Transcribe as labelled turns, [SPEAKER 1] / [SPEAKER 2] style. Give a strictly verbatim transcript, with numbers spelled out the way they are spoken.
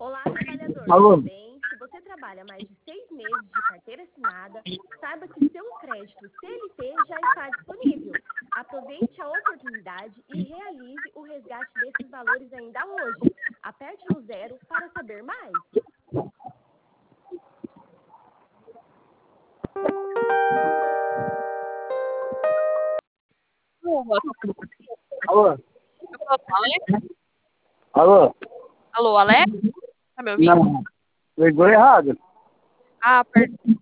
[SPEAKER 1] Olá, trabalhador,
[SPEAKER 2] Alô?
[SPEAKER 1] tudo bem? Se você trabalha mais de seis meses de carteira assinada, saiba que seu crédito C L T já está disponível. Aproveite a oportunidade e realize o resgate desses valores ainda hoje. Aperte no zero para saber mais.
[SPEAKER 2] Alô?
[SPEAKER 3] Eu falo com o Alex?
[SPEAKER 2] Alô?
[SPEAKER 3] Alô, Alex? Tá me ouvindo?
[SPEAKER 2] Não, ligou errado.
[SPEAKER 3] Ah, perdão.